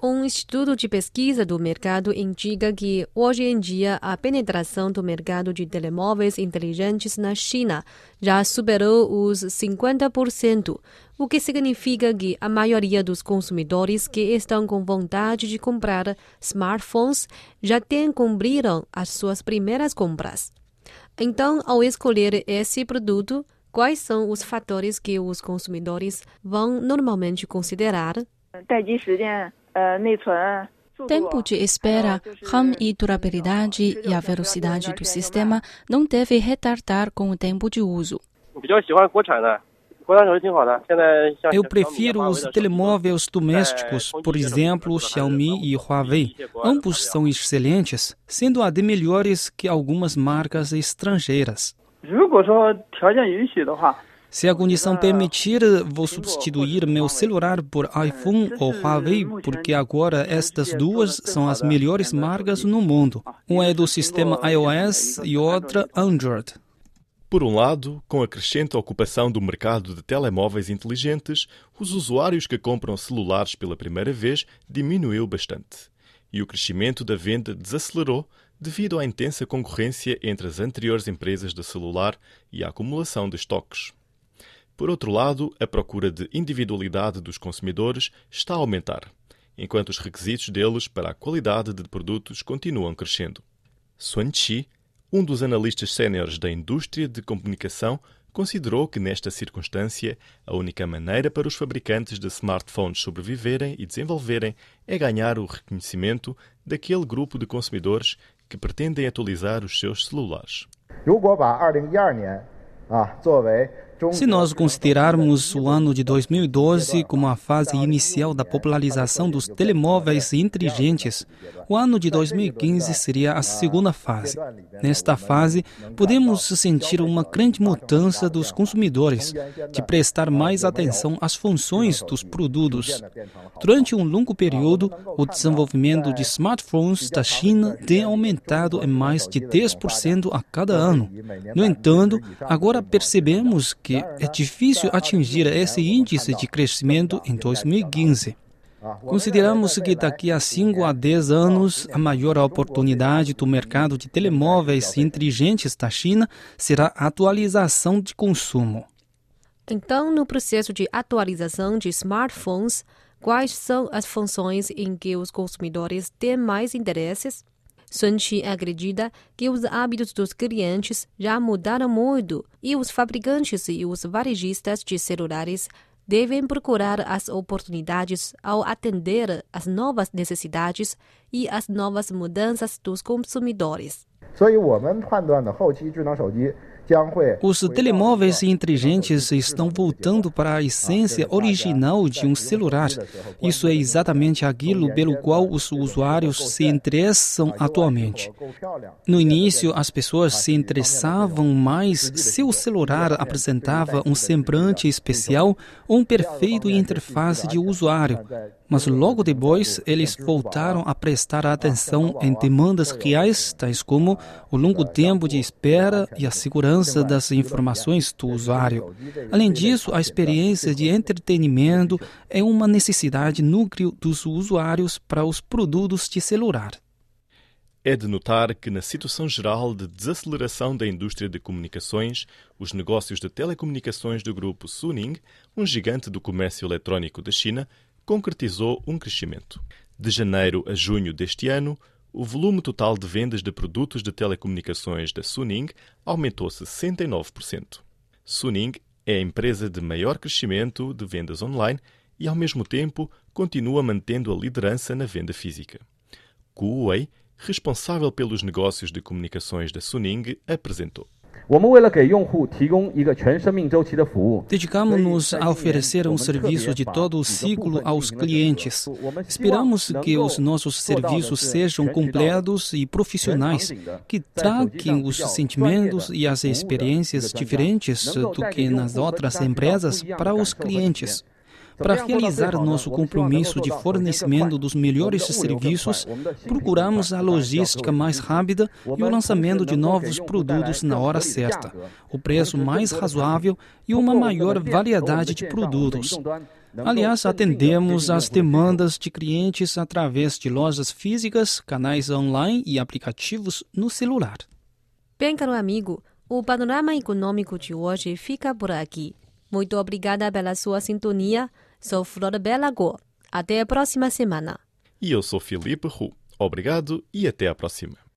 Um estudo de pesquisa do mercado indica que, hoje em dia, a penetração do mercado de telemóveis inteligentes na China já superou os 50%, o que significa que a maioria dos consumidores que estão com vontade de comprar smartphones já cumpriram as suas primeiras compras. Então, ao escolher esse produto, quais são os fatores que os consumidores vão normalmente considerar? Tempo de espera, RAM e durabilidade e a velocidade do sistema não deve retardar com o tempo de uso. Eu prefiro os telemóveis domésticos, por exemplo, Xiaomi e Huawei. Ambos são excelentes, sendo até melhores que algumas marcas estrangeiras. Se a condição permitir, vou substituir meu celular por iPhone ou Huawei, porque agora estas duas são as melhores marcas no mundo. Uma é do sistema iOS e outra Android. Por um lado, com a crescente ocupação do mercado de telemóveis inteligentes, os usuários que compram celulares pela primeira vez diminuiu bastante. E o crescimento da venda desacelerou devido à intensa concorrência entre as anteriores empresas de celular e à acumulação de estoques. Por outro lado, a procura de individualidade dos consumidores está a aumentar, enquanto os requisitos deles para a qualidade de produtos continuam crescendo. Sun Qi, um dos analistas séniores da indústria de comunicação, considerou que, nesta circunstância, a única maneira para os fabricantes de smartphones sobreviverem e desenvolverem é ganhar o reconhecimento daquele grupo de consumidores que pretendem atualizar os seus celulares. Se nós considerarmos o ano de 2012 como a fase inicial da popularização dos telemóveis inteligentes, o ano de 2015 seria a segunda fase. Nesta fase, podemos sentir uma grande mudança dos consumidores, de prestar mais atenção às funções dos produtos. Durante um longo período, o desenvolvimento de smartphones da China tem aumentado em mais de 10% a cada ano. No entanto, agora percebemos que é difícil atingir esse índice de crescimento em 2015. Consideramos que daqui a 5 a 10 anos, a maior oportunidade do mercado de telemóveis inteligentes da China será a atualização de consumo. Então, no processo de atualização de smartphones, quais são as funções em que os consumidores têm mais interesses? Sun Qi acredita que os hábitos dos clientes já mudaram muito e os fabricantes e os varejistas de celulares devem procurar as oportunidades ao atender às novas necessidades e às novas mudanças dos consumidores. Os telemóveis inteligentes estão voltando para a essência original de um celular. Isso é exatamente aquilo pelo qual os usuários se interessam atualmente. No início, as pessoas se interessavam mais se o celular apresentava um semblante especial ou um perfeito interface de usuário. Mas logo depois, eles voltaram a prestar atenção em demandas reais, tais como o longo tempo de espera e a segurança das informações do usuário. Além disso, a experiência de entretenimento é uma necessidade núcleo dos usuários para os produtos de celular. É de notar que, na situação geral de desaceleração da indústria de comunicações, os negócios de telecomunicações do grupo Suning, um gigante do comércio eletrónico da China, concretizou um crescimento. De janeiro a junho deste ano, o volume total de vendas de produtos de telecomunicações da Suning aumentou 69%. Suning é a empresa de maior crescimento de vendas online e, ao mesmo tempo, continua mantendo a liderança na venda física. Ku Wei, responsável pelos negócios de comunicações da Suning, apresentou. Dedicamos-nos a oferecer um serviço de todo o ciclo aos clientes. Esperamos que os nossos serviços sejam completos e profissionais, que tragam os sentimentos e as experiências diferentes do que nas outras empresas para os clientes. Para realizar nosso compromisso de fornecimento dos melhores serviços, procuramos a logística mais rápida e o lançamento de novos produtos na hora certa, o preço mais razoável e uma maior variedade de produtos. Aliás, atendemos às demandas de clientes através de lojas físicas, canais online e aplicativos no celular. Bem, caro amigo, o panorama econômico de hoje fica por aqui. Muito obrigada pela sua sintonia. Sou Flor Belagor. Até a próxima semana. E eu sou Filipe Hu. Obrigado e até a próxima.